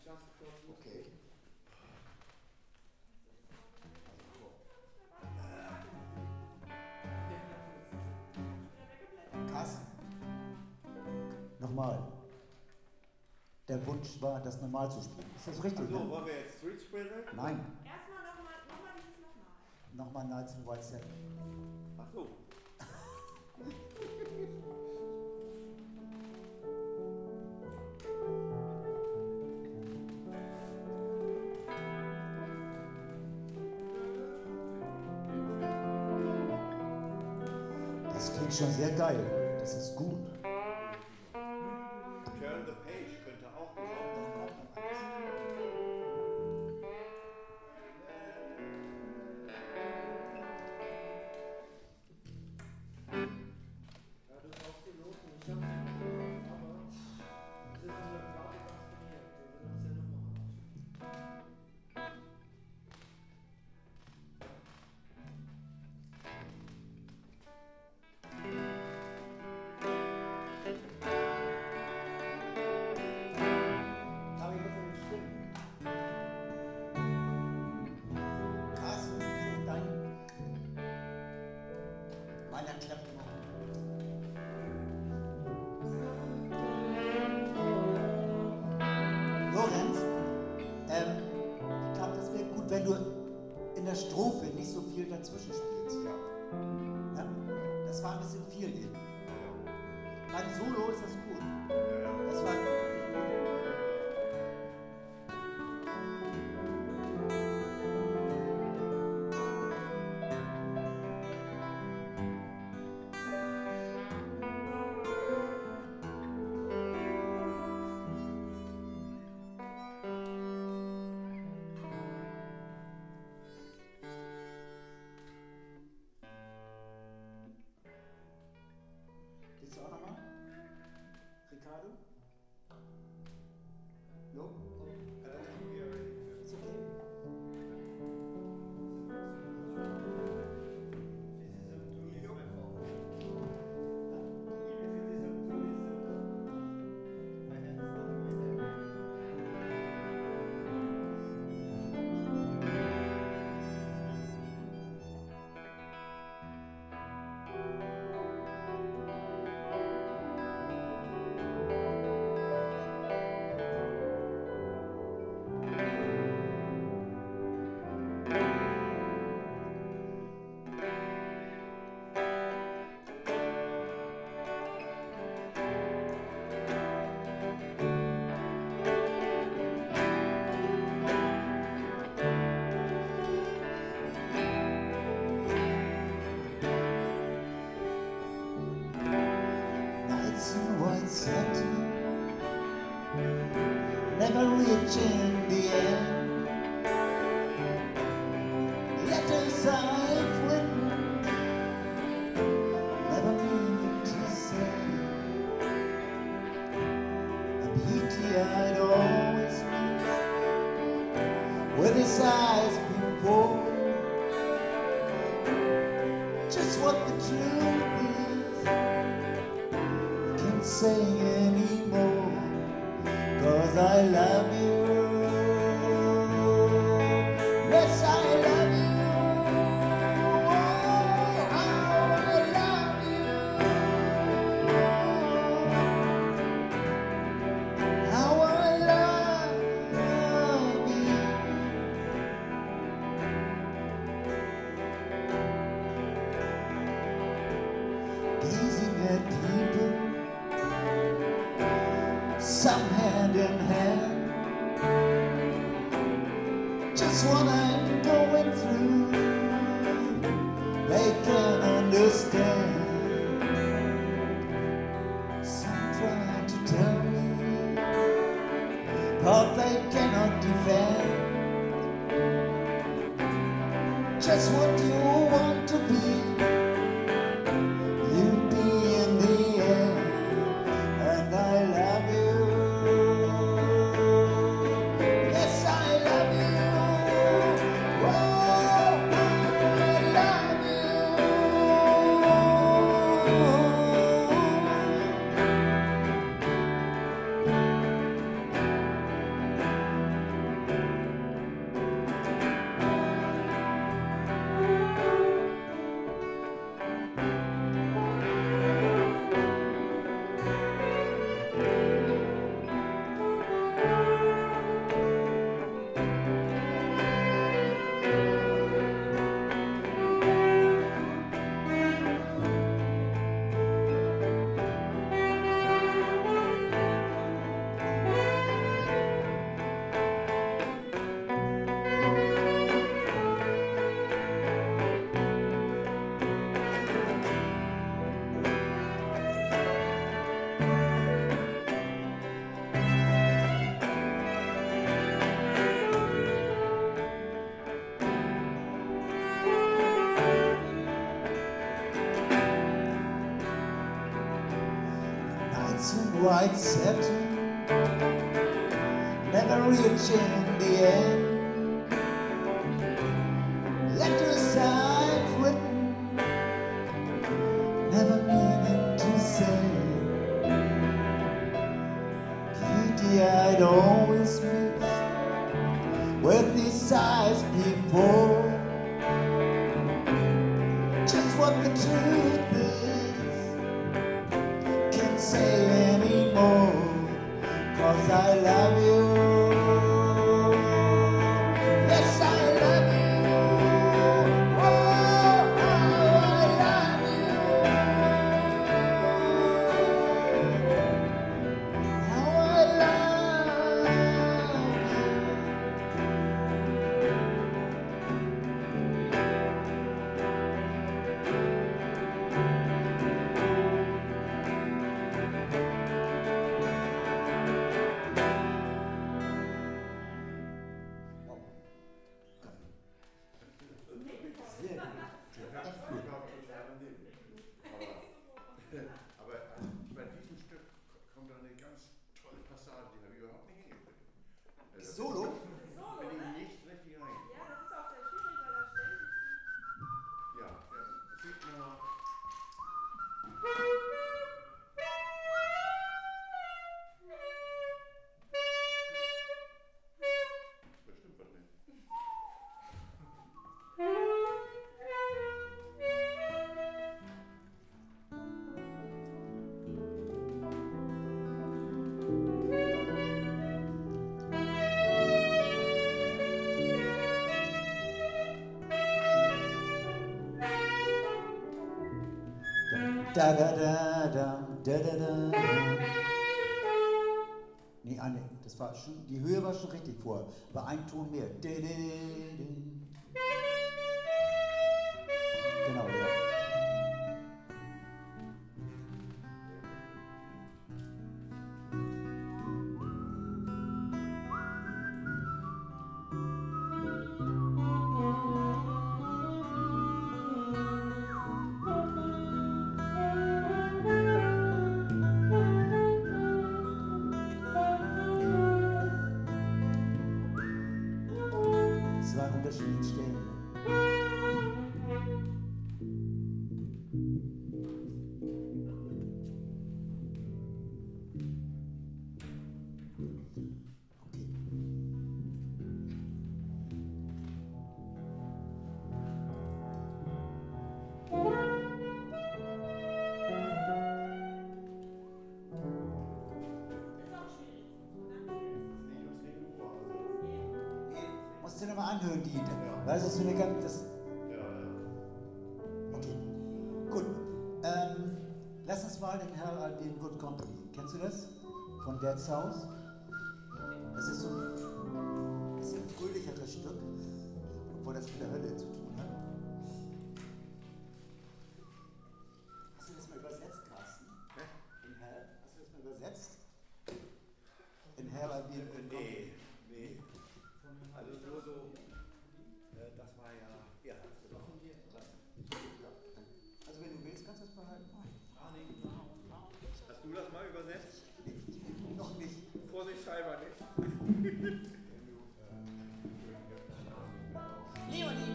Okay. Carsten, nochmal. Der Wunsch war, das normal zu spielen. Ist das richtig? So, ne? wollen wir jetzt Street spielen? Nein. Erstmal nochmal dieses nochmal. Nochmal Nights in White Satin. Ach so. Das klingt schon sehr geil. Das ist gut. Turn the Page könnte auch kommen. Ja, du brauchst die Noten. Ich hab's nicht gemacht, aber es ist in der Karte transponiert. Wir werden uns ja nochmal anschauen. Aber ich muss nicht stimmen. Carsten, dein meiner klappt noch. Lorenz, ich glaube, das wäre gut, wenn du in der Strophe nicht so viel dazwischen spielst. Ja? Das war ein bisschen viel eben. Beim Solo ist das gut. Das war Willst du auch nochmal? Ricardo? No? Ist okay. Nights in white satin, never reaching the end. Letters I've written, never meaning to say. The beauty I'd always miss, with his eyes before. Just what the truth is, can't say anymore, 'cause I love you. Yes, I love you. Oh, how I love you. How I love you. Gazing at people, some hand in hand, just what I'm going through, they can understand. Some try to tell me, but they cannot defend just what you want to be. You'll be in the end, and I love you. Yes, I love you. Oh, I love you. white satin, never reaching the end. Letters I've written, never meaning to say. Beauty I'd always missed with these eyes before. Just what the truth is, can't say anymore, 'cause I love you. Yes, I love you. Oh, I love you. How I love you. Aber bei diesem Stück kommt eine ganz tolle Passage, die habe ich überhaupt nicht hingekriegt. Solo? Bin ich nicht richtig rein. Ja, das ist auch sehr schwierig, weil da ständig Ja, sieht man mal. Bestimmt was nicht. Da da da da da da da. Nee, das war schon, die Höhe war schon richtig vor, aber ein Ton mehr. Genau, ja. Es waren unterschiedliche Stellen. Okay. ist auch schwierig. Musst du dir nochmal anhören, die. Weißt du, so eine ganz. Das, okay. Gut. Lass uns mal den Herr Albin Good Company. Kennst du das? Von Dad's House? Das ist so ein fröhlicheres Stück, obwohl das mit der Hölle zu tun hat. Hast du das mal übersetzt, Carsten? In Hell? Hast du das mal übersetzt? In Hell Albin Good Company. Nee. Also nur so, das war ja, Also wenn du willst, kannst du es behalten. Hast du das mal übersetzt? Noch nicht. Vorsichtshalber nicht. Leonie.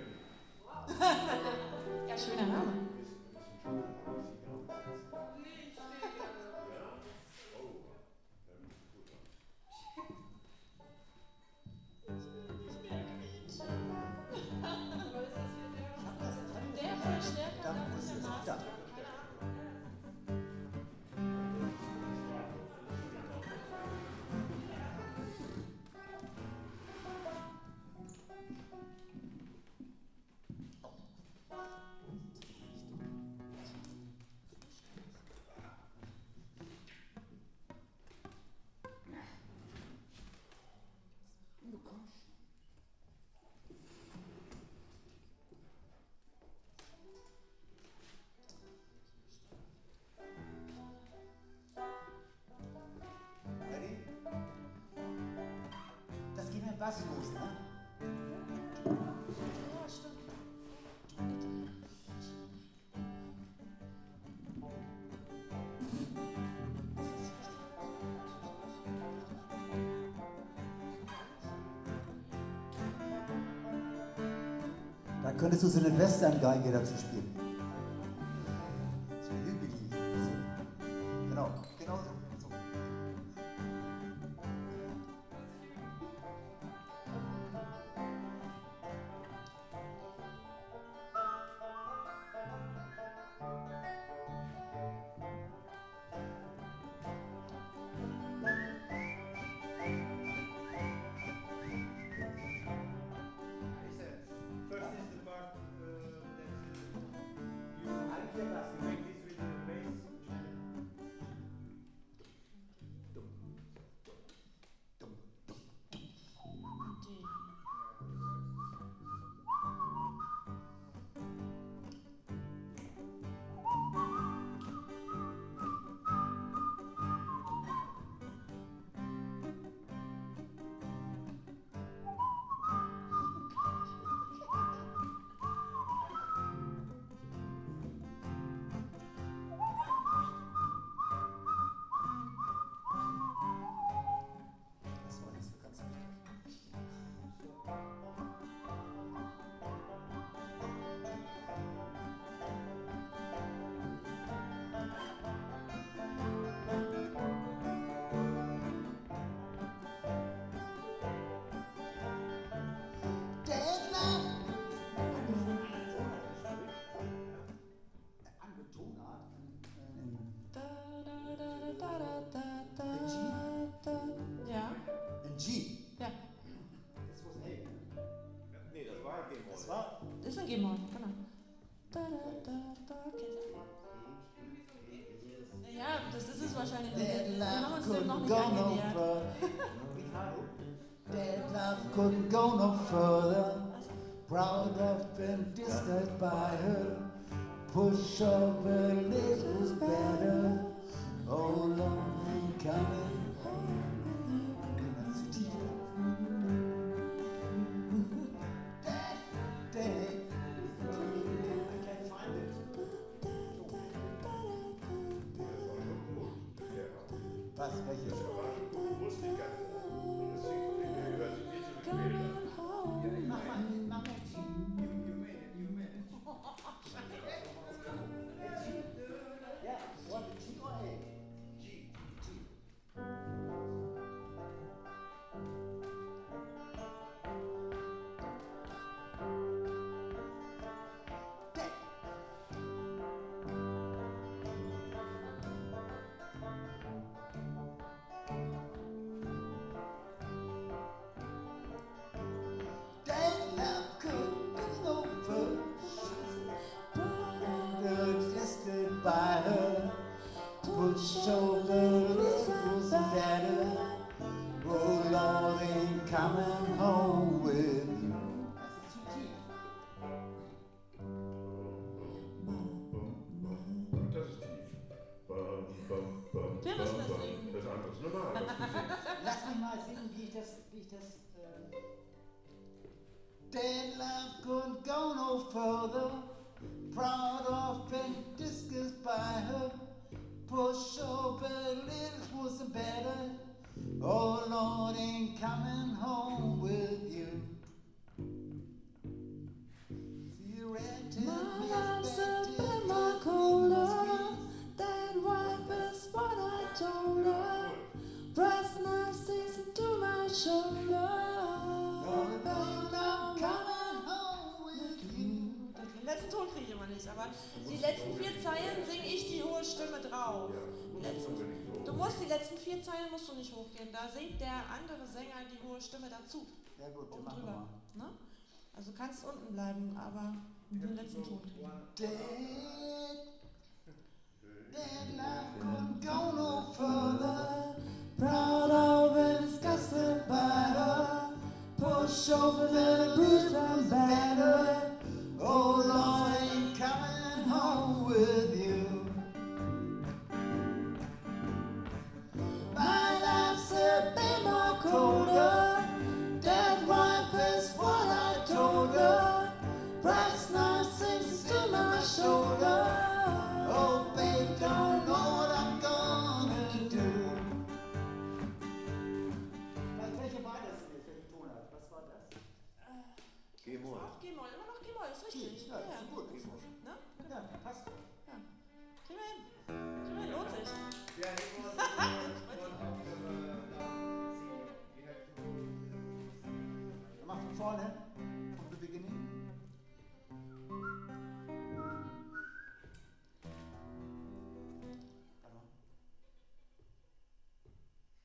Ja, schöner Name. Der Verstärker. Da muss es. Da. Ready? Das geht mit Bass los, ne? Ja, stimmt. Das ist könntest du so eine Western-Geige dazu spielen. So hillbilly. So. Genau so. First is the part that you make this with the bass. Das war nicht so ganz richtig. Andere Tonart. Ja. In G. Ja. Das was A. Nee, das war ein Game Das war. Das ist ein G-Moll, genau. Ja, das ist es wahrscheinlich. Wir haben uns dem noch nicht angenähert. That love couldn't go no further. Proud of being distanced by her. Push over little better. Oh Lord, I'm coming home. That's zu tief. Daddy. I can't find it. Was? Welches? Mach mal G. You made it. Yeah, what? G or A? G. That love couldn't go further. Existed by her. Push over little better. Oh Lord, ain't coming home with you. Das ist tief. Wir müssen das singen. Das andere ist normal. Das ist gesehen. Lass mich mal singen, wie ich das. That love couldn't go no further. Proud of being discussed by her. Push over little wasn't better. Oh Lord, ain't coming home with you. See you renting My life's a bit more colder than wife is what I told her. Breast knife sinks into my shoulder. Den letzten Ton kriege ich immer nicht, aber die letzten 4 Zeilen singe ich die hohe Stimme drauf. Du musst die letzten 4 Zeilen musst du nicht hochgehen, da singt der andere Sänger die hohe Stimme dazu. Ja gut, dann Oben machen wir drüber. mal. Ne? Also kannst unten bleiben, aber den letzten Ton kriegen. That love couldn't go no further. Proud of and disgusted by her. Push over the bruise and batter. Oh Lord, ain't coming home with you. My life's a bit more colder. That wife is what I told her. Brass knife sinks to my shoulder. Oh babe, don't know what I'm gonna do. Voll, ist richtig. Ja, ist gut. Ne? Ja, passt. Ja. Kriegen wir hin. Lohnt sich. Ja,